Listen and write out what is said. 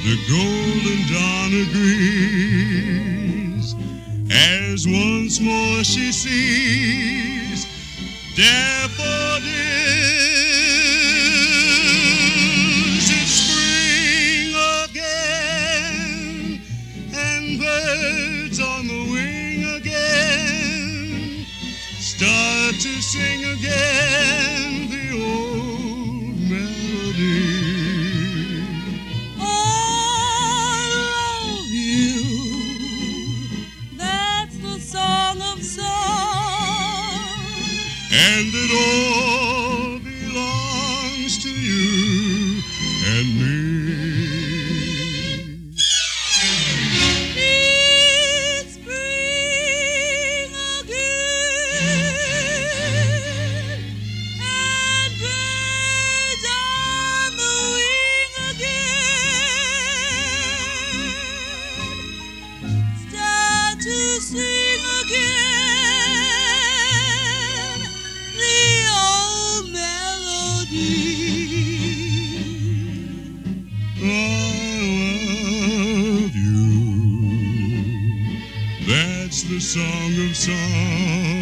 The golden dawn agrees as once more she sees daffodils. It's spring again, and birds on the wing again start to sing again the old melody. And it all belongs to you and me. It's spring again, and birds on the wing again start to sing again. I love you. That's the song of songs.